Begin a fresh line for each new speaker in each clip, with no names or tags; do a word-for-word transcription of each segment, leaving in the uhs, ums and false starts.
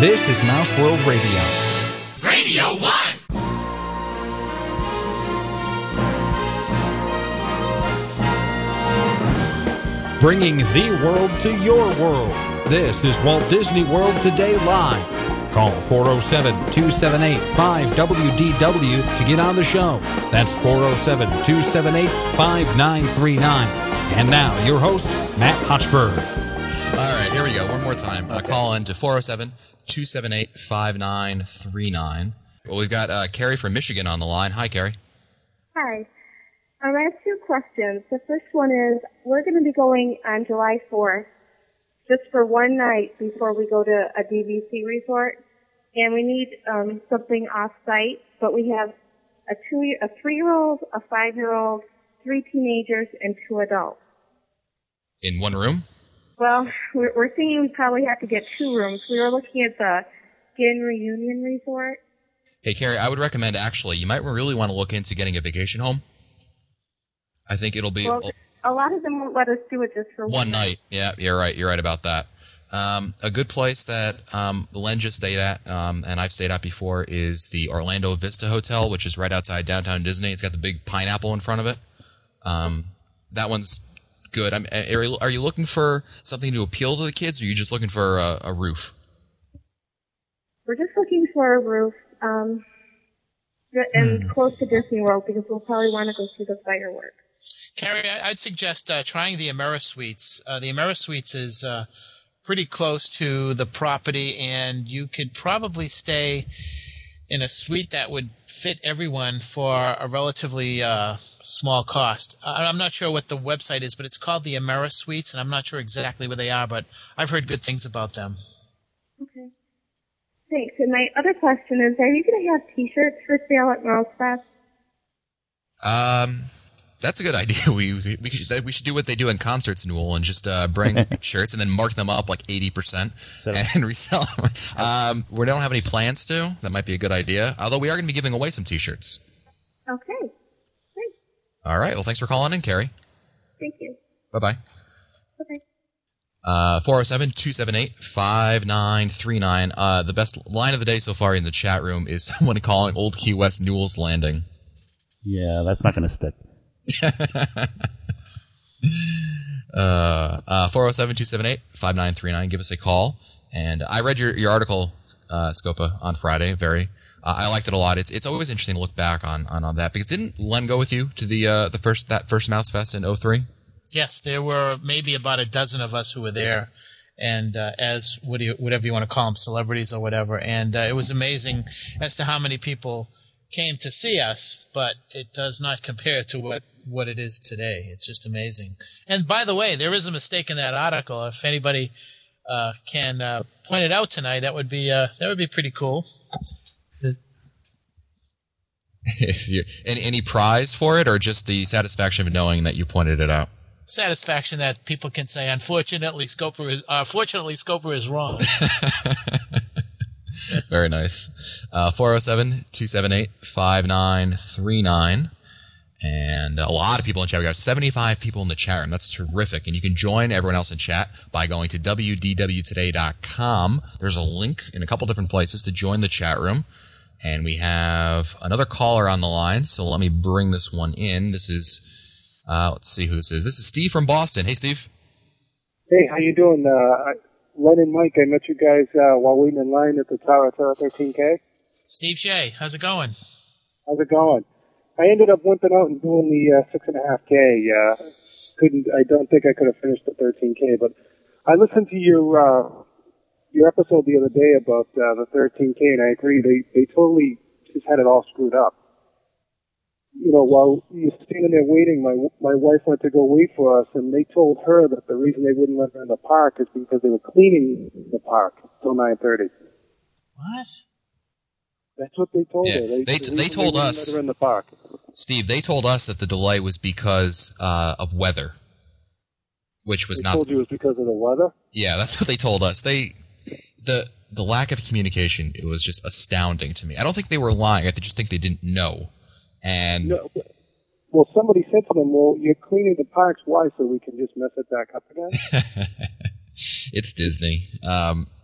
This is Mouse World Radio.
Radio One!
Bringing the world to your world. This is Walt Disney World Today Live. Call four oh seven, two seven eight, five W D W to get on the show. That's four oh seven, two seven eight, five nine three nine. And now, your host, Matt Hochberg.
All right, here we go. One more time. Okay. Uh, call in to four oh seven, two seven eight, five nine three nine. Well, we've got uh, Carrie from Michigan on the line. Hi, Carrie.
Hi. Um, I have two questions. The first one is, we're going to be going on July fourth, just for one night before we go to a D V C resort, and we need um, something off-site, but we have a two, a three-year-old, a five-year-old, three teenagers, and two adults.
In one room?
Well, we're, we're thinking we probably have to get two rooms. We were looking at the Skin Reunion Resort.
Hey, Carrie, I would recommend, actually, you might really want to look into getting a vacation home. I think it'll be...
Well, a lot of them won't let us do it just for one,
one night.
night.
Yeah, you're right. You're right about that. Um, a good place that um, Len just stayed at, um, and I've stayed at before, is the Orlando Vista Hotel, which is right outside downtown Disney. It's got the big pineapple in front of it. Um, that one's good. I'm, are, you, are you looking for something to appeal to the kids, or are you just looking for a, a roof?
We're just looking for a roof, um, and hmm. close to Disney World, because we'll probably want to go see the fireworks.
Carrie, I'd suggest uh, trying the AmeriSuites. Uh, the AmeriSuites is uh, pretty close to the property, and you could probably stay in a suite that would fit everyone for a relatively uh, small cost. I'm not sure what the website is, but it's called the AmeriSuites, and I'm not sure exactly where they are, but I've heard good things about them.
Okay. Thanks. And my other question is, are you going to have T-shirts for sale at MouseFest?
Um... That's a good idea. We we should, we should do what they do in concerts, Newell, and just uh, bring shirts and then mark them up like eighty percent and resell them. Um, we don't have any plans to. That might be a good idea. Although we are going to be giving away some T-shirts.
Okay. Thanks.
All right. Well, thanks for calling in, Carrie.
Thank you.
Bye-bye.
Okay.
Uh, four oh seven, two seven eight, five nine three nine. Uh, the best line of the day so far in the chat room is someone calling Old Key West Newell's Landing.
Yeah, that's not going to stick.
uh, uh, four oh seven, two seven eight, five nine three nine. Give us a call. And I read your, your article, uh, Scopa, on Friday. Very, uh, I liked it a lot. It's it's always interesting to look back on, on, on that, because didn't Len go with you to the uh, the first that first Mouse Fest in oh three?
Yes, there were maybe about a dozen of us who were there, and uh, as what do you, whatever you want to call them, celebrities or whatever. And uh, it was amazing as to how many people came to see us, but it does not compare to what, what it is today. It's just amazing. And by the way, there is a mistake in that article. If anybody uh, can uh, point it out tonight, that would be uh, that would be pretty cool. The-
any, any prize for it, or just the satisfaction of knowing that you pointed it out?
Satisfaction that people can say, unfortunately, Scoper is uh, fortunately Scoper is wrong.
Very nice. Uh, four oh seven, two seven eight, five nine three nine. And a lot of people in chat. We got seventy-five people in the chat room. That's terrific. And you can join everyone else in chat by going to W D W today dot com. There's a link in a couple different places to join the chat room. And we have another caller on the line, so let me bring this one in. This is, uh, let's see who this is. This is Steve from Boston. Hey, Steve.
Hey, how you doing? Uh, Len and Mike, I met you guys uh, while waiting in line at the Tower Tower thirteen K.
Steve Shea, how's it going?
How's it going? I ended up wimping out and doing the uh, six and a half K. Uh, couldn't. I don't think I could have finished the thirteen K, but I listened to your uh, your episode the other day about uh, the thirteen K, and I agree. They they totally just had it all screwed up. You know, while you're standing there waiting, my my wife went to go wait for us, and they told her that the reason they wouldn't let her in the park is because they were cleaning the park till nine thirty.
What?
That's what they told
yeah,
her. They,
they,
the
they told
they
us,
let her in the park.
Steve, they told us that the delay was because uh, of weather, which was
they
not.
They told you it was because of the weather?
Yeah, that's what they told us. They the the lack of communication, it was just astounding to me. I don't think they were lying. I just think they didn't know. And
no, well, somebody said to them, well, you're cleaning the parks. Why? So we can just mess it back up again?
It's Disney. Um,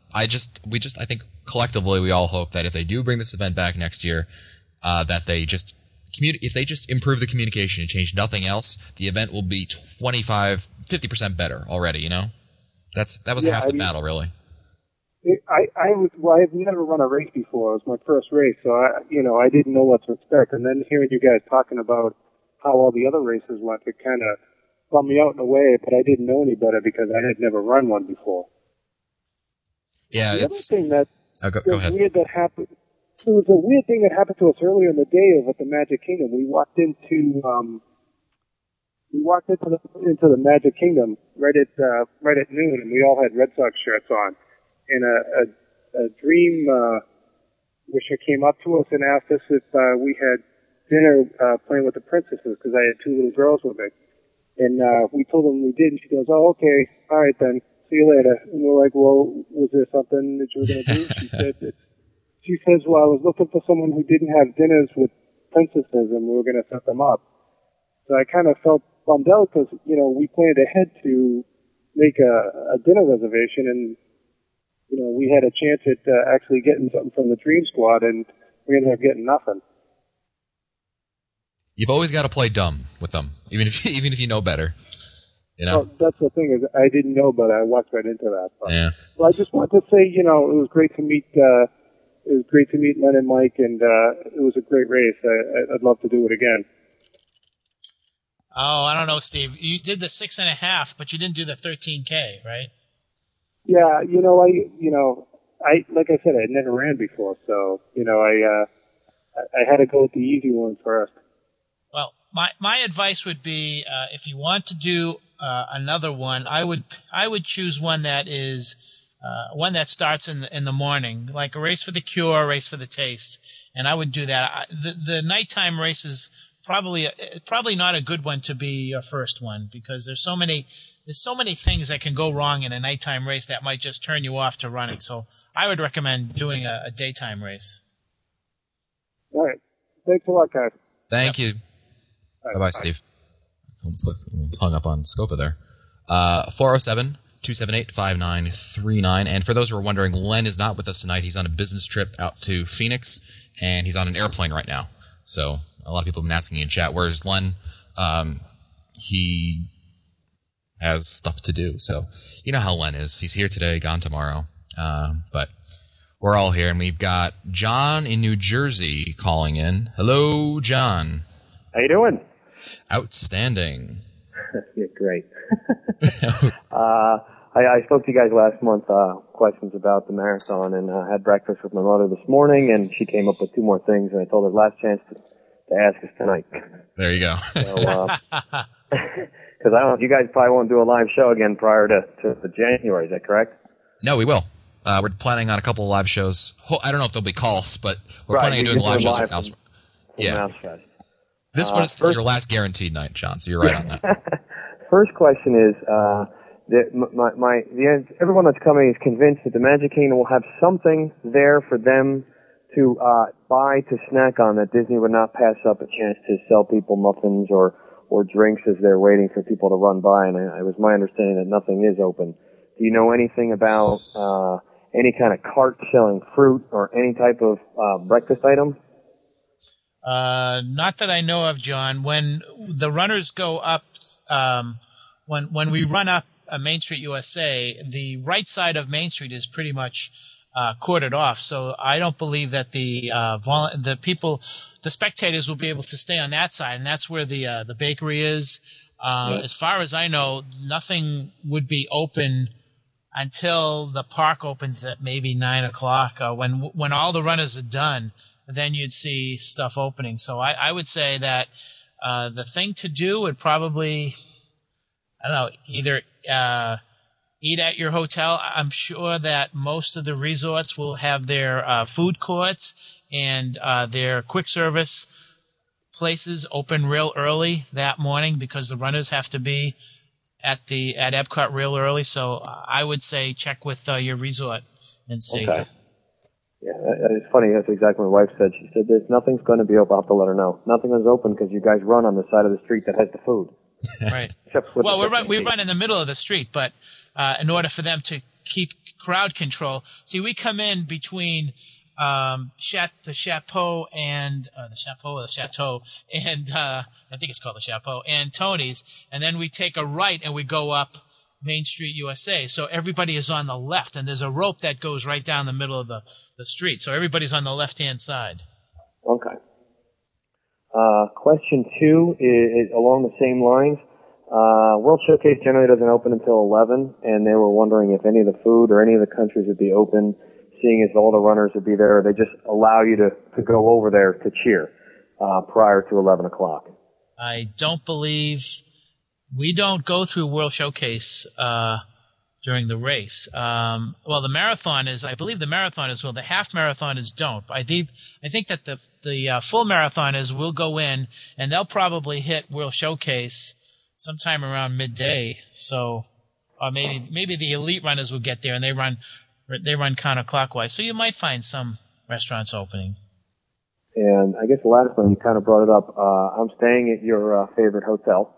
I just, we just, I think collectively we all hope that if they do bring this event back next year, uh, that they just, communi- if they just improve the communication and change nothing else, the event will be twenty-five, fifty percent better already, you know? That's, that was
Yeah,
half
I
the
mean,
battle, really.
It, I, I was, well, I've never run a race before. It was my first race, so I, you know, I didn't know what to expect. And then hearing you guys talking about how all the other races went, it kind of bummed me out in a way, but I didn't know any better because I had never run one before.
Yeah,
the
it's...
other thing that
oh, go, go
was
ahead.
weird that happened, there was a weird thing that happened to us earlier in the day over at the Magic Kingdom. We walked into, um, we walked into the, into the Magic Kingdom right at, uh, right at noon, and we all had Red Sox shirts on. And a, a, a dream, uh, wisher came up to us and asked us if, uh, we had dinner, uh, playing with the princesses, because I had two little girls with me. And, uh, we told them we did, and she goes, oh, okay, all right then, see you later. And we're like, well, was there something that you were going to do? She said that, she says, well, I was looking for someone who didn't have dinners with princesses, and we were going to set them up. So I kind of felt bummed out because, you know, we planned ahead to make a, a dinner reservation, and, you know, we had a chance at uh, actually getting something from the Dream Squad, and we ended up getting nothing.
You've always got to play dumb with them, even if even if you know better. You know?
Well, that's the thing is, I didn't know, but I walked right into that. But,
Yeah.
well, I just wanted to say, you know, it was great to meet. Uh, it was great to meet Len and Mike, and uh, it was a great race. I, I'd love to do it again.
Oh, I don't know, Steve. You did the six and a half, but you didn't do the thirteen K, right?
Yeah, you know, I, you know, I like I said, I had never ran before, so you know, I, uh, I, I had to go with the easy one first.
Well, my my advice would be, uh, if you want to do uh, another one, I would I would choose one that is uh, one that starts in the in the morning, like a race for the cure, a race for the taste, and I would do that. I, the the nighttime race is probably probably not a good one to be your first one because there's so many. There's so many things that can go wrong in a nighttime race that might just turn you off to running. So I would recommend doing a, a daytime race.
All right. Thanks a lot, guys.
Thank
Yep.
you.
All right,
Bye-bye, Steve. Almost almost hung up on Scopa there. Uh, four oh seven, two seven eight, five nine three nine. And for those who are wondering, Len is not with us tonight. He's on a business trip out to Phoenix, and he's on an airplane right now. So a lot of people have been asking in chat, where's Len? Um, he... has stuff to do. So, you know how Len is. He's here today, gone tomorrow. Um, but we're all here, and we've got John in New Jersey calling in. Hello, John.
How you doing?
Outstanding.
Yeah, great. uh, I, I spoke to you guys last month, uh, questions about the marathon, and uh, had breakfast with my mother this morning, and she came up with two more things, and I told her last chance to, to ask us tonight.
There you go.
So, uh, because I don't know if you guys probably won't do a live show again prior to, to the January. Is that correct?
No, we will. Uh, we're planning on a couple of live shows. I don't know if there'll be calls, but we're
Right,
planning on
you
doing
can
live
do
shows.
live
From,
from-
yeah.
Mouse Fest.
This
Uh,
one is
first-
your last guaranteed night, John, so you're right on that.
First question is, uh, that my, my, the, everyone that's coming is convinced that the Magic Kingdom will have something there for them to uh, buy to snack on that Disney would not pass up a chance to sell people muffins or or drinks as they're waiting for people to run by, and I, it was my understanding that nothing is open. Do you know anything about uh, any kind of cart selling fruit or any type of uh, breakfast item?
Uh, not that I know of, John. When the runners go up, um, when when we run up uh, Main Street U S A, the right side of Main Street is pretty much uh, cordoned off. So I don't believe that the uh, vol- the people, the spectators, will be able to stay on that side, and that's where the uh, the bakery is. Uh,
Yeah.
As far as I know, nothing would be open until the park opens at maybe nine o'clock. Uh, when when all the runners are done, then you'd see stuff opening. So I, I would say that uh, the thing to do would probably, I don't know, either uh, eat at your hotel. I'm sure that most of the resorts will have their uh, food courts and uh, their quick service places open real early that morning because the runners have to be at the at Epcot real early. So I would say check with uh, your resort and see.
Okay. Yeah, that- it's funny. That's exactly what my wife said. She said, "There's nothing's going to be open." I'll have to let her know. Nothing is open because you guys run on the side of the street that has the food.
Right.
Except with
Well,
the
we run, we
fifteen.
run in the middle of the street, but uh, in order for them to keep crowd control. See, we come in between um, Chat, the Chapeau and uh, the Chapeau or the Chateau, and uh, I think it's called the Chapeau, and Tony's, and then we take a right and we go up Main Street, U S A. So everybody is on the left, and there's a rope that goes right down the middle of the, the street. So everybody's on the left-hand side.
Okay. Uh, question two is, is along the same lines. Uh, World Showcase generally doesn't open until eleven, and they were wondering if any of the food or any of the countries would be open, seeing as all the runners would be there. They just allow you to, to go over there to cheer uh, prior to eleven o'clock.
I don't believe we don't go through World Showcase uh, during the race. Um, well, the marathon is, I believe the marathon is, well, the half marathon is don't. I think, I think that the, the uh, full marathon is will go in, and they'll probably hit World Showcase sometime around midday. So, or maybe, maybe the elite runners will get there and they run, they run counterclockwise. So you might find some restaurants opening.
And I guess the last one, you kind of brought it up. Uh, I'm staying at your uh, favorite hotel.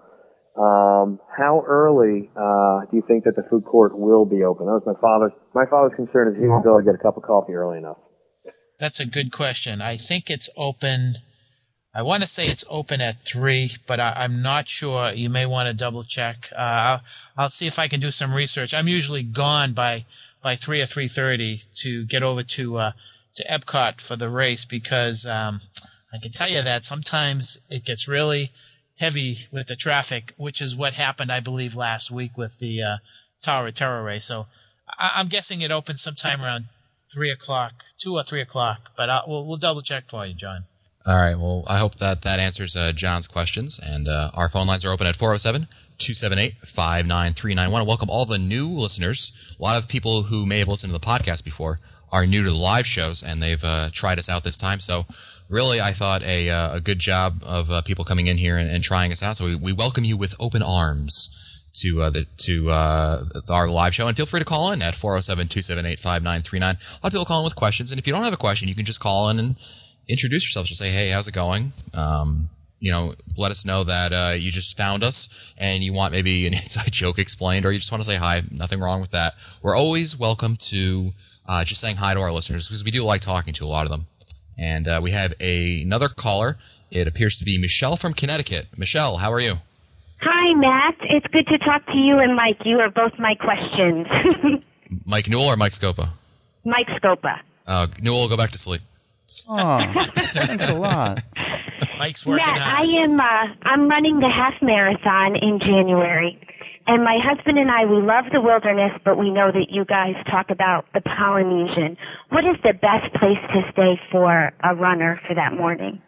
Um, how early uh, do you think that the food court will be open? That was my father's. My father's concern is he won't be able to get a cup of coffee early enough.
That's a good question. I think it's open. I want to say it's open at three, but I, I'm not sure. You may want to double check. Uh, I'll, I'll see if I can do some research. I'm usually gone by by three or three thirty to get over to uh, to Epcot for the race because um, I can tell you that sometimes it gets really heavy with the traffic, which is what happened, I believe, last week with the uh, Tower of Terror race. So I- I'm guessing it opens sometime around three o'clock, two or three o'clock. But I'll, we'll, we'll double check for you, John.
All right. Well, I hope that that answers uh, John's questions. And uh, our phone lines are open at four oh seven, two seven eight, five nine three nine. I want to welcome all the new listeners. A lot of people who may have listened to the podcast before are new to the live shows, and they've uh, tried us out this time. So really, I thought a, uh, a good job of uh, people coming in here and, and trying us out. So we, we welcome you with open arms to uh, the to uh, our live show. And feel free to call in at four oh seven, two seven eight, five nine three nine. A lot of people call in with questions. And if you don't have a question, you can just call in and introduce yourself. Just say, hey, how's it going? Um, you know, let us know that uh, you just found us and you want maybe an inside joke explained, or you just want to say hi. Nothing wrong with that. We're always welcome to uh, just saying hi to our listeners because we do like talking to a lot of them. And uh, we have a, another caller. It appears to be Michelle from Connecticut. Michelle, how are you?
Hi, Matt. It's good to talk to you and Mike. You are both my questions.
Mike Newell or Mike Scopa?
Mike Scopa.
Uh, Newell, go back to sleep.
Oh, thanks a lot.
Mike's working
Matt,
hard.
I am. Uh, I'm running the half marathon in January, and my husband and I, we love the wilderness, but we know that you guys talk about the Polynesian. What is the best place to stay for a runner for that morning?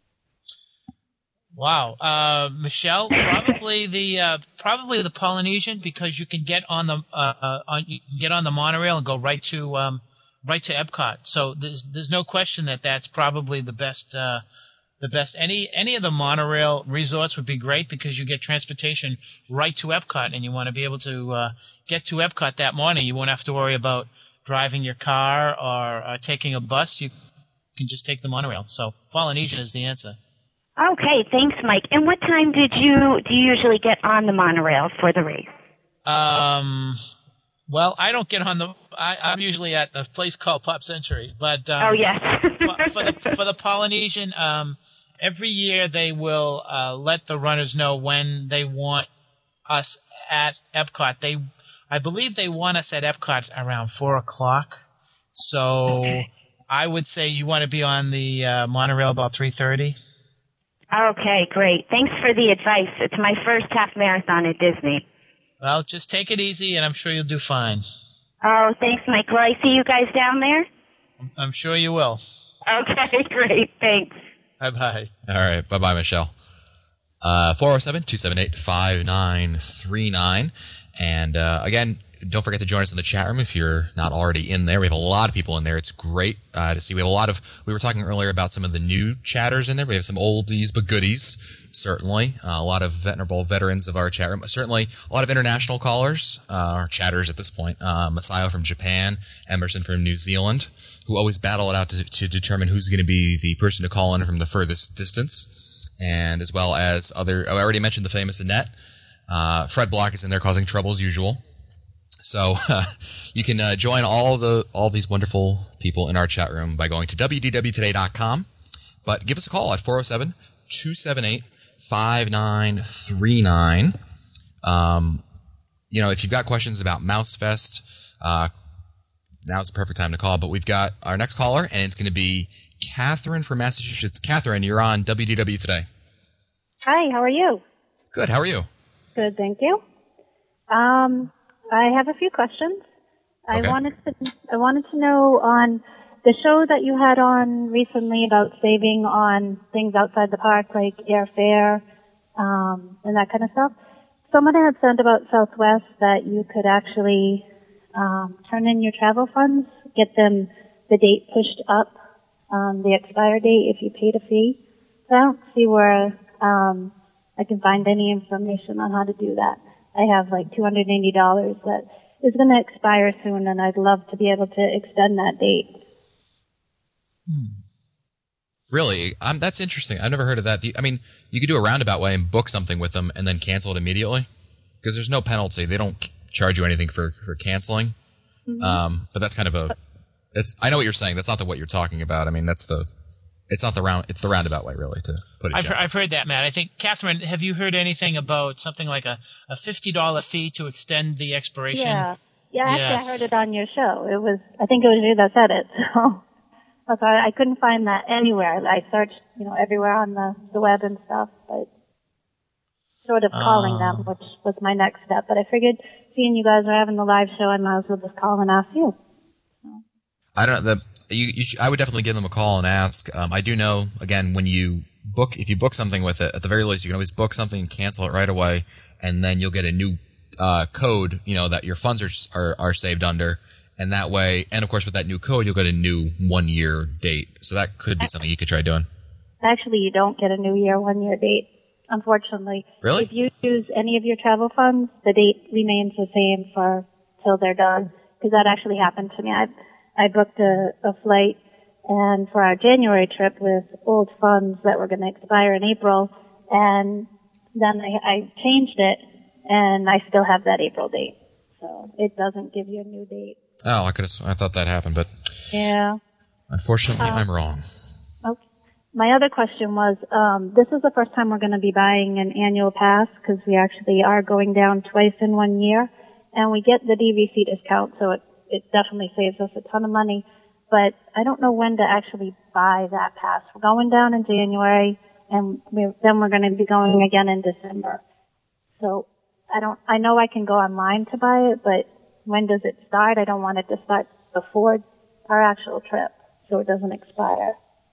Wow, uh, Michelle, probably the uh, probably the Polynesian because you can get on the uh, uh, on, you can get on the monorail and go right to um, right to Epcot. So there's there's no question that that's probably the best. Uh, The best any any of the monorail resorts would be great because you get transportation right to Epcot, and you want to be able to uh, get to Epcot that morning. You won't have to worry about driving your car or uh, taking a bus. You can just take the monorail. So Polynesian is the answer.
Okay, thanks, Mike. And what time did you do you usually get on the monorail for the race?
Um. Well, I don't get on the. I, I'm usually at the place called Pop Century, but um,
oh yes,
for, for the for the Polynesian, um, every year they will uh, let the runners know when they want us at Epcot. They, I believe, they want us at Epcot around four o'clock. So
okay.
I would say you want to be on the uh, monorail about three thirty.
Okay, great. Thanks for the advice. It's my first half marathon at Disney.
Well, just take it easy, and I'm sure you'll do fine.
Oh, thanks, Mike. Will I see you guys down there?
I'm sure you will.
Okay, great. Thanks.
Bye-bye.
All right. Bye-bye, Michelle. Uh, four oh seven, two seven eight, five nine three nine. And uh, again, don't forget to join us in the chat room if you're not already in there. We have a lot of people in there. It's great uh, to see. We have a lot of – we were talking earlier about some of the new chatters in there. We have some oldies but goodies, certainly. Uh, a lot of venerable veterans of our chat room. Certainly a lot of international callers, uh, or chatters at this point. Uh, Masayo from Japan, Emerson from New Zealand, who always battle it out to, to determine who's going to be the person to call in from the furthest distance. And as well as other – I already mentioned the famous Annette. Uh, Fred Block is in there causing trouble as usual. So uh, you can uh, join all the all these wonderful people in our chat room by going to w d w today dot com. But give us a call at four oh seven, two seven eight, five nine three nine. Um, you know, if you've got questions about MouseFest, uh, now's the perfect time to call. But we've got our next caller, and it's going to be Catherine from Massachusetts. Catherine, you're on W D W Today.
Hi, how are you?
Good, how are you?
Good, thank you. Um, I have a few questions.
Okay.
I wanted to I wanted to know on the show that you had on recently about saving on things outside the park, like airfare um, and that kind of stuff. Someone had said about Southwest that you could actually um, turn in your travel funds, get them the date pushed up, um, the expire date if you paid a fee. So I don't see where um, I can find any information on how to do that. I have like two hundred eighty dollars that is going to expire soon, and I'd love to be able to extend that date.
Hmm. Really? Um, that's interesting. I've never heard of that. The, I mean, you could do a roundabout way and book something with them and then cancel it immediately because there's no penalty. They don't charge you anything for, for canceling. Mm-hmm. Um, but that's kind of a it's, – I know what you're saying. That's not the what you're talking about. I mean, that's the – it's not the round – it's the roundabout way, really, to put it
I've,
gently.
I've heard that, Matt. I think, Catherine, have you heard anything about something like a, a fifty dollars fee to extend the expiration?
Yeah. Yeah, actually,
Yes.
I heard it on your show. It was – I think it was you that said it, so – So I, I couldn't find that anywhere. I searched, you know, everywhere on the, the web and stuff, but sort of calling
Oh.
them, which was my next step. But I figured, seeing you guys are having the live show, I might as well just call and ask you.
I don't know. The, you, you sh- I would definitely give them a call and ask. Um, I do know, again, when you book, if you book something with it, at the very least, you can always book something and cancel it right away, and then you'll get a new uh, code, you know, that your funds are, are are saved under. And that way, and of course with that new code, you'll get a new one-year date. So that could be something you could try doing.
Actually, you don't get a new year, one year date, unfortunately.
Really?
If you use any of your travel funds, the date remains the same for till they're done. Because that actually happened to me. I I booked a, a flight, and for our January trip with old funds that were going to expire in April, and then I, I changed it, and I still have that April date. So it doesn't give you a new date.
Oh, I could have, I thought that happened, but
Yeah.
unfortunately,
Um,
I'm wrong.
Okay. My other question was, um, this is the first time we're going to be buying an annual pass because we actually are going down twice in one year, and we get the D V C discount, so it, it definitely saves us a ton of money. But I don't know when to actually buy that pass. We're going down in January, and we're, then we're going to be going again in December. So I don't. I know I can go online to buy it, but when does it start? I don't want it to start before our actual trip, so it doesn't expire.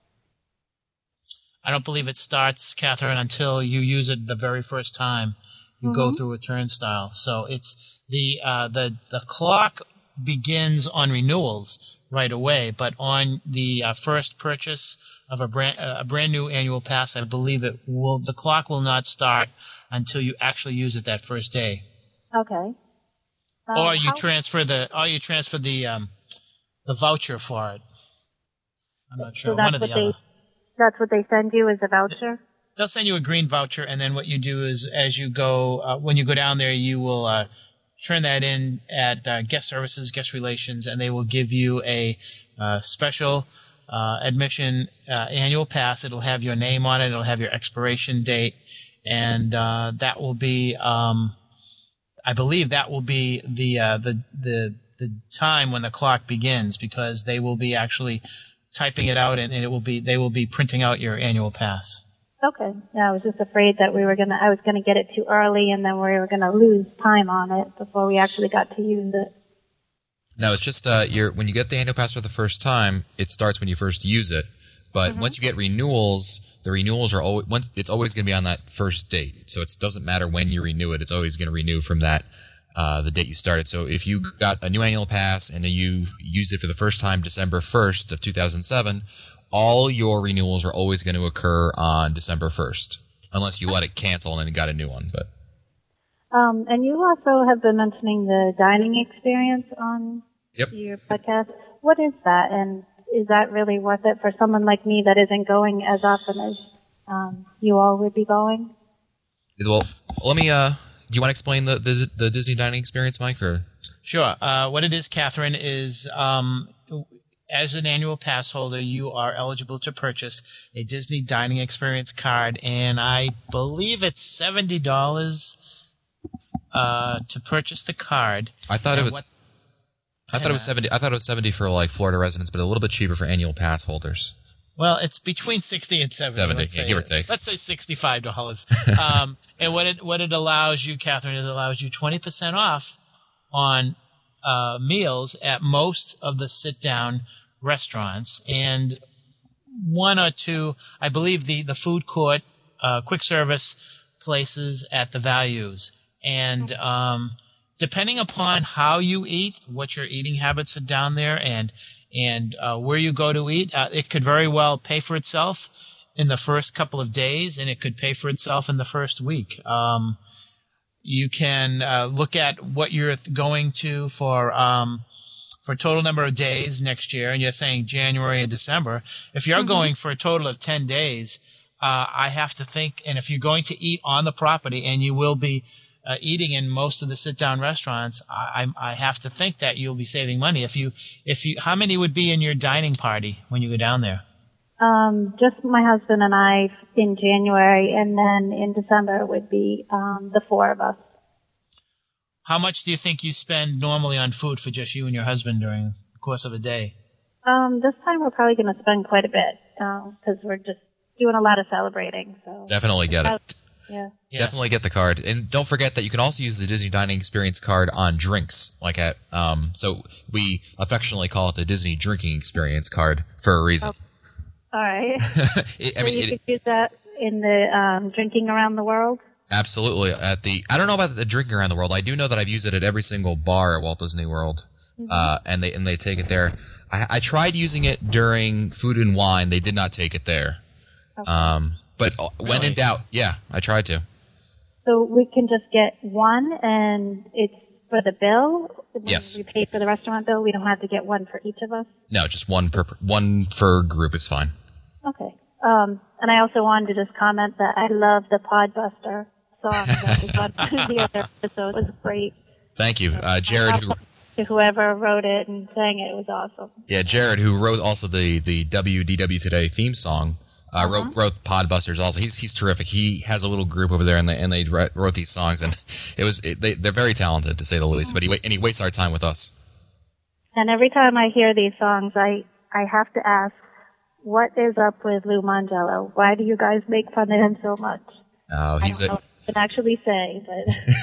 I don't believe it starts, Catherine, until you use it the very first time you
Mm-hmm.
go through a turnstile. So it's the uh, the the clock begins on renewals right away, but on the uh, first purchase of a brand uh, a brand new annual pass, I believe it will the clock will not start until you actually use it that first day.
Okay. Um,
or you
how-
transfer the or you transfer the um, the voucher for it. I'm not sure.
So that's
One or the
what they.
other.
That's what they send you as a voucher.
They'll send you a green voucher, and then what you do is, as you go, uh, when you go down there, you will uh, turn that in at uh, guest services, guest relations, and they will give you a uh, special uh, admission uh, annual pass. It'll have your name on it. It'll have your expiration date, and uh, that will be, um, I believe, that will be the uh, the the the time when the clock begins, because they will be actually typing it out, and, and it will be they will be printing out your annual pass.
Okay. Yeah, I was just afraid that we were gonna. I was gonna get it too early, and then we were gonna lose time on it before we actually got to use it.
No, it's just uh, you're, when you get the annual pass for the first time, it starts when you first use it. But
Mm-hmm.
once you get renewals, the renewals are always once it's always going to be on that first date. So it doesn't matter when you renew it; it's always going to renew from that uh, the date you started. So if you got a new annual pass and then you used it for the first time December first of two thousand seven, all your renewals are always going to occur on December first, unless you let it cancel and then you got a new one. But
Um, and you also have been mentioning the dining experience on
Yep.
your podcast. What is that, and is that really worth it for someone like me that isn't going as often as um, you all would be going?
well, let me. Uh, do you want to explain the, the the Disney dining experience, Mike? Or
Sure. Uh, what it is, Catherine, is um, as an annual pass holder, you are eligible to purchase a Disney Dining Experience card, and I believe it's seventy dollars uh, to purchase the card.
I thought
and
it was.
What,
I thought it was seventy. I thought it was seventy for like Florida residents, but a little bit cheaper for annual pass holders.
Well, it's between sixty and seventy.
seventy,
let's
yeah,
say,
give or take.
Let's say sixty-five dollars. um, and what it what it allows you, Catherine, is it allows you twenty percent off on uh, meals at most of the sit-down restaurants, and one or two, I believe, the the food court, uh, quick service places at the values, and um, depending upon how you eat, what your eating habits are down there, and and uh, where you go to eat, uh, it could very well pay for itself in the first couple of days, and it could pay for itself in the first week. Um, you can uh, look at what you're going to for um, for total number of days next year, and you're saying January and December. If you're mm-hmm. going for a total of ten days, uh, I have to think, and if you're going to eat on the property, and you will be Uh, eating in most of the sit-down restaurants, I, I have to think that you'll be saving money. If you, if you, how many would be in your dining party when you go down there?
Um, just my husband and I in January, and then in December would be um, the four of us.
How much do you think you spend normally on food for just you and your husband during the course of a day?
Um, this time we're probably going to spend quite a bit because uh, we're just doing a lot of celebrating. So
definitely get it.
Yeah.
Yes. Definitely get the card. And don't forget that you can also use the Disney Dining Experience card on drinks. Like at, um, so we affectionately call it the Disney Drinking Experience card for a reason.
Oh. All right.
it, I
so
mean,
you
it,
could use that in the um, drinking around the world?
Absolutely. At the, I don't know about the drinking around the world. I do know that I've used it at every single bar at Walt Disney World. Mm-hmm. Uh, and they, and they take it there. I, I tried using it during Food and Wine. They did not take it there. Okay. Um, But when really? in doubt, yeah, I tried to.
So we can just get one, and it's for the bill? When
yes.
we pay for the restaurant bill, we don't have to get one for each of us?
No, just one per one per group is fine.
Okay. Um, and I also wanted to just comment that I love the Podbuster song that we got in the other episode. It was great.
Thank you. Uh, Jared, who...
To whoever wrote it and sang it, it was awesome.
Yeah, Jared, who wrote also the, the W D W Today theme song, Uh, uh-huh. wrote, wrote Podbusters also. He's he's terrific. He has a little group over there, and they and they wrote these songs, and it was it, they they're very talented to say the least. But he and he wastes our time with us.
And every time I hear these songs, I I have to ask, what is up with Lou Mangello? Why do you guys make fun of him so much?
Oh, he's
I don't
a.
know what I can actually say, but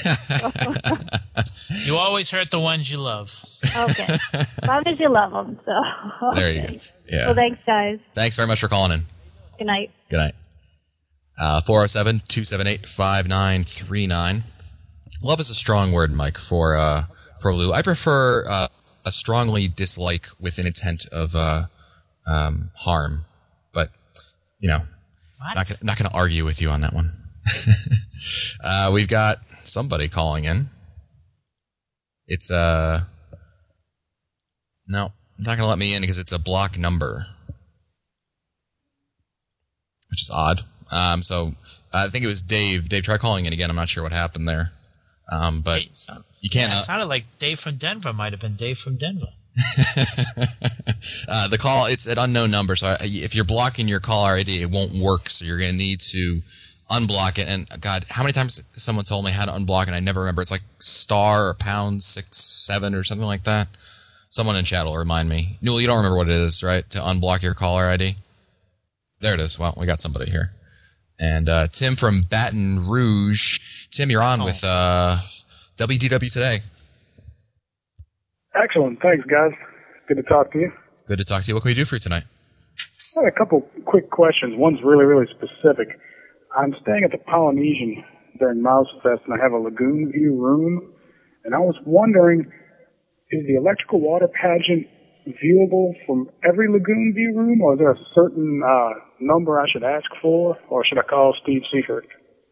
you always hurt the ones you love.
Okay, as long as you love them. So okay.
There you go. Yeah.
Well, thanks, guys.
Thanks very much for calling in.
Good night.
Good night. Uh, four oh seven, two seven eight, five nine three nine. Love is a strong word, Mike, for uh, for Lou. I prefer uh, a strongly dislike with an intent of uh, um, harm. But, you know,
what?
not, not going to argue with you on that one. uh, we've got somebody calling in. It's uh no, not going to let me in because it's a block number, which is odd. Um, so uh, I think it was Dave. Dave, try calling in again. I'm not sure what happened there. Um, but
Wait, sound,
you can't.
Yeah, it
uh,
sounded like Dave from Denver. Might have been Dave from Denver.
uh, the call, it's an unknown number. So I, if you're blocking your caller I D, it won't work. So you're going to need to unblock it. And God, how many times someone told me how to unblock it? And I never remember. It's like star or pound six seven or something like that. Someone in chat will remind me. Newell, you don't remember what it is, right? To unblock your caller I D. There it is. Well, we got somebody here. And uh, Tim from Baton Rouge. Tim, you're on oh. with uh, W D W Today.
Excellent. Thanks, guys. Good to talk to you.
Good to talk to you. What can we do for you tonight?
I had a couple quick questions. One's really, really specific. I'm staying at the Polynesian during Mouse Fest, and I have a lagoon view room. And I was wondering, is the electrical water pageant viewable from every lagoon view room, or is there a certain uh, number I should ask for, or should I call Steve Seifert?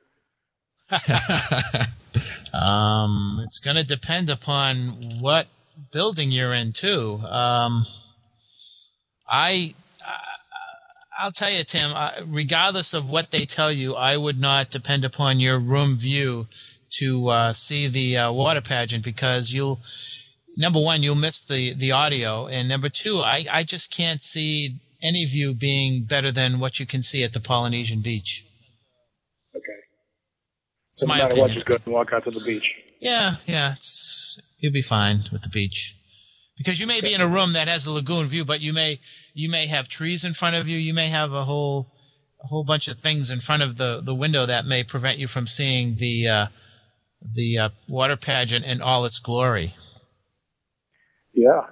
um, it's going to depend upon what building you're in too. Um, I, I'll tell you, Tim. Uh, regardless of what they tell you, I would not depend upon your room view to uh, see the uh, water pageant, because you'll number one, you'll miss the, the audio, and number two, I, I just can't see any view being better than what you can see at the Polynesian beach.
Okay.
It's
Doesn't
my
matter
opinion.
what, just go and walk out to the beach.
Yeah, yeah, it's, you'll be fine with the beach. Because you may be in a room that has a lagoon view, but you may you may have trees in front of you. You may have a whole a whole bunch of things in front of the, the window that may prevent you from seeing the uh, the uh, water pageant in all its glory.
Yeah.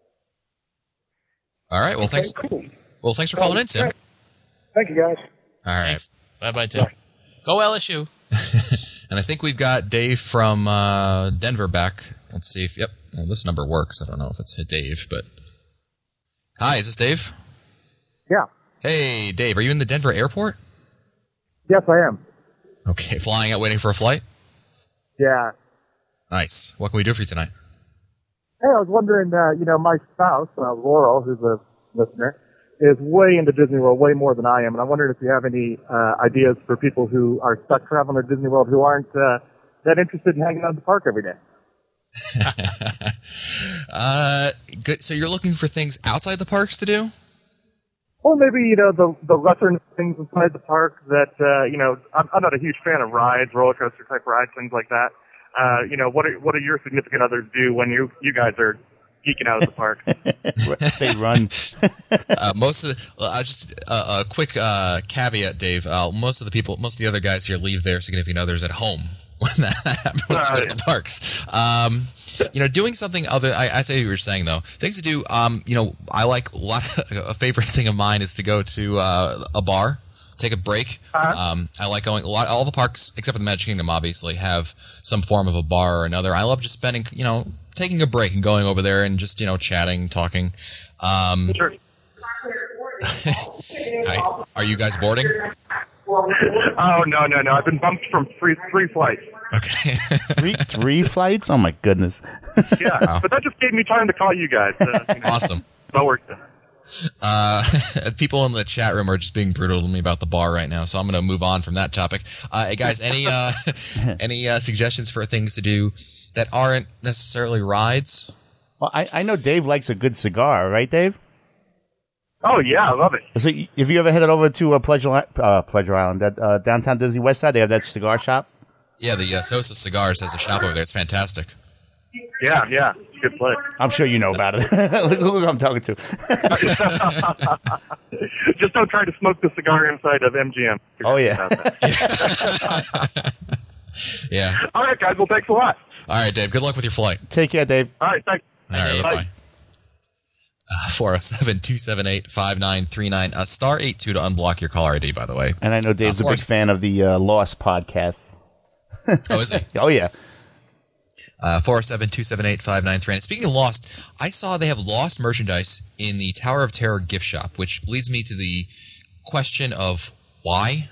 All right. Well,
Okay,
thanks.
cool.
Well, thanks for calling in, Tim.
Thank you, guys.
All right.
Thanks. Bye bye, Tim. Go L S U.
And I think we've got Dave from uh, Denver back. Let's see if, yep, well, this number works. I don't know if it's Dave, but. Hi, is this Dave?
Yeah.
Hey, Dave, are you in the Denver airport?
Yes, I am.
Okay, flying out waiting for a flight?
Yeah.
Nice. What can we do for you tonight?
Hey, I was wondering, uh, you know, my spouse, uh, Laurel, who's a listener, is way into Disney World, way more than I am, and I wondered if you have any uh, ideas for people who are stuck traveling to Disney World who aren't uh, that interested in hanging out at the park every day.
uh, good. So you're looking for things outside the parks to do?
Or maybe, you know, the the lesser things inside the park that, uh, you know, I'm, I'm not a huge fan of rides, roller coaster type rides, things like that. Uh, you know, what are, what do your significant others do when you, you guys are geeking out at the park?
They run.
uh, most of the, uh, just uh, a quick uh, caveat, Dave. Uh, most of the people, most of the other guys here leave their significant others at home when that happens when they go to the parks. Um, you know, doing something other. I, I say what you were saying though. Things to do. Um, you know, I like a lot. A favorite thing of mine is to go to uh, a bar. Take a break.
Uh-huh.
Um, I like going a lot. All the parks, except for the Magic Kingdom, obviously have some form of a bar or another. I love just spending, you know, taking a break and going over there and just, you know, chatting, talking. Um,
Sure.
Hi. Are you guys boarding?
Oh, no, no, no. I've been bumped from three three flights.
Okay.
Three three flights? Oh my goodness.
Yeah,
Wow.
but that just gave me time to call you guys. Uh, you know,
Awesome.
that worked.
Uh, people in the chat room are just being brutal to me about the bar right now, so I'm going to move on from that topic. Uh, hey guys, any uh, any uh, suggestions for things to do that aren't necessarily rides?
Well, I, I know Dave likes a good cigar, right, Dave?
Oh, yeah, I love it.
So, y- have you ever headed over to uh, Pleasure I- uh, Pleasure Island, that uh, downtown Disney West Side? They have that cigar shop.
Yeah, the uh, Sosa Cigars has a shop over there. It's fantastic.
Yeah, yeah. Good play.
I'm sure you know about it. Look who I'm talking to.
Just don't try to smoke the cigar inside of M G M.
Oh yeah.
Yeah.
All right, guys. Well, thanks a lot.
All right, Dave. Good luck with your flight.
Take care, Dave.
All right, thanks.
All right,
Bye.
bye. Uh, four oh seven, two seven eight, five nine three nine. Uh, star eight two to unblock your caller I D, by the way.
And I know Dave's
Uh,
a big fan of the uh, Lost podcast.
Oh, is he?
Oh yeah.
Uh, four oh seven, two seven eight, five nine three nine. Speaking of Lost, I saw they have Lost merchandise in the Tower of Terror gift shop, which leads me to the question of why?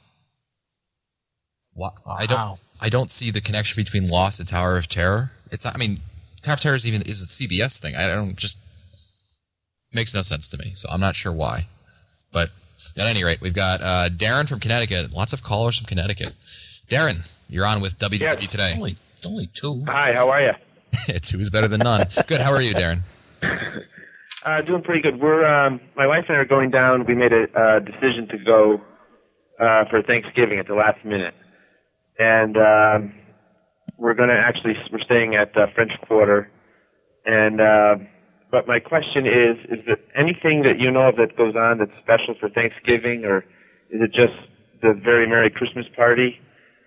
Why? I don't. I don't see the connection between Lost and Tower of Terror. It's not, I mean, Tower of Terror is even is a C B S thing. I don't just makes no sense to me. So I'm not sure why. But at any rate, we've got uh, Darren from Connecticut. Lots of callers from Connecticut. Darren, you're on with W W E
Yes.
Today.
Only, only two.
Hi, how are you?
Two is better than none. Good. How are you, Darren?
Uh, doing pretty good. We're um, my wife and I are going down. We made a uh, decision to go uh, for Thanksgiving at the last minute, and um, we're going to actually we're staying at uh, French Quarter. And uh, but my question is: is there anything that you know of that goes on that's special for Thanksgiving, or is it just the very Merry Christmas party?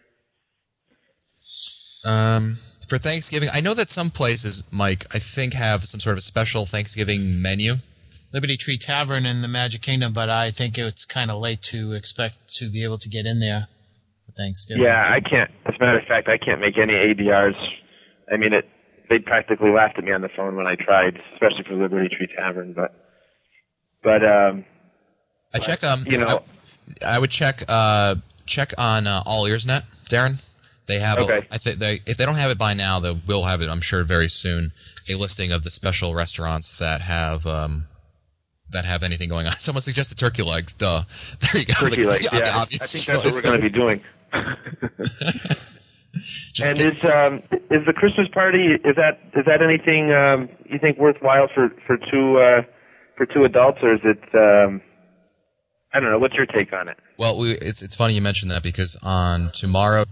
Um, for Thanksgiving, I know that some places, Mike, I think have some sort of a special Thanksgiving menu.
Liberty Tree Tavern in the Magic Kingdom, but I think it's kind of late to expect to be able to get in there for Thanksgiving.
Yeah, I can't. As a matter of fact, I can't make any A D Rs. I mean, it. They practically laughed at me on the phone when I tried, especially for Liberty Tree Tavern. But, but um,
I check. Um,
you know,
I, I would check. Uh, check on uh, All Ears Net, Darren. They have.
Okay.
A, I think they. If they don't have it by now, they will have it. I'm sure very soon. A listing of the special restaurants that have. Um, that have anything going on. Someone suggested turkey legs. Duh. There you go.
Turkey
the,
legs.
the,
Yeah,
the
I
obvious
think that's
choice.
what we're going to be doing. and is um, is the Christmas party is that is that anything um, you think worthwhile for for two uh, for two adults, or is it? Um, I don't know. What's your take on it?
Well, we, it's it's funny you mentioned that because on tomorrow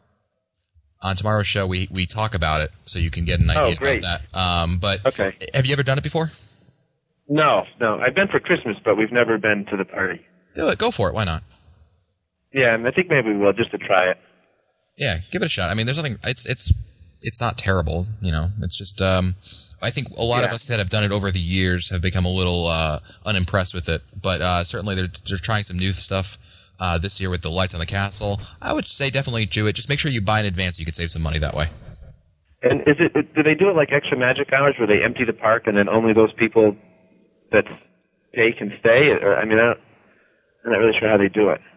on tomorrow's show we, we talk about it, so you can get an idea
oh, great.
about that. Um, but
okay.
Have you ever done it before?
No, no. I've been for Christmas, but we've never been to the party.
Do it. Go for it. Why not?
Yeah, I think maybe we will just to try it.
Yeah, give it a shot. I mean, there's nothing. It's it's it's not terrible. You know, it's just. Um, I think a lot
yeah.
of us that have done it over the years have become a little uh, unimpressed with it. But uh, certainly they're they're trying some new stuff uh, this year with the lights on the castle. I would say definitely do it. Just make sure you buy in advance. So you can save some money that way.
And is it? Do they do it like extra magic hours where they empty the park and then only those people that pay can stay? Or I mean, I don't, I'm not really sure how they do it.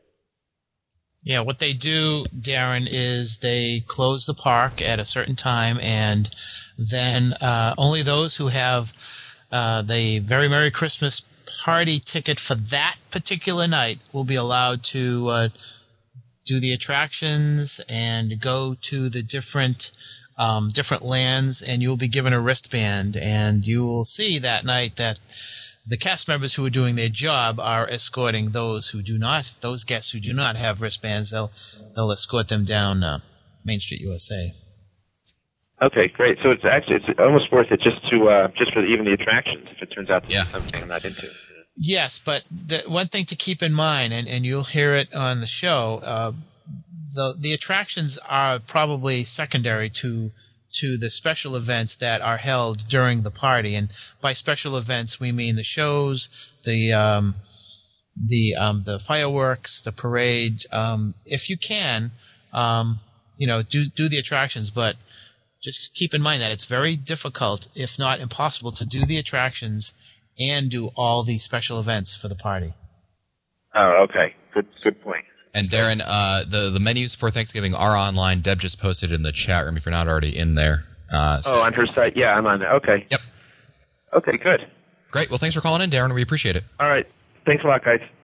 Yeah, what they do, Darren, is they close the park at a certain time, and then uh, only those who have uh, the Very Merry Christmas party ticket for that particular night will be allowed to uh, do the attractions and go to the different um, different lands, and you will be given a wristband, and you will see that night that the cast members who are doing their job are escorting those who do not, those guests who do not have wristbands. They'll they'll escort them down uh, Main Street, U S A.
Okay, great. So it's actually it's almost worth it just to uh, just for even the attractions if it turns out to
yeah.
be something I'm not into.
Yes, but the one thing to keep in mind, and, and you'll hear it on the show, uh, the the attractions are probably secondary to. to the special events that are held during the party. And by special events, we mean the shows, the um, the um, the fireworks, the parade. Um, if you can, um, you know, do do the attractions, but just keep in mind that it's very difficult, if not impossible, to do the attractions and do all the special events for the party.
Oh, okay. Good good point.
And Darren, uh, the the menus for Thanksgiving are online. Deb just posted in the chat room if you're not already in there. Uh, so.
Oh, on her site. Yeah, I'm on there. Okay.
Yep.
Okay, good.
Great. Well, thanks for calling in, Darren. We appreciate it.
All right. Thanks a lot, guys.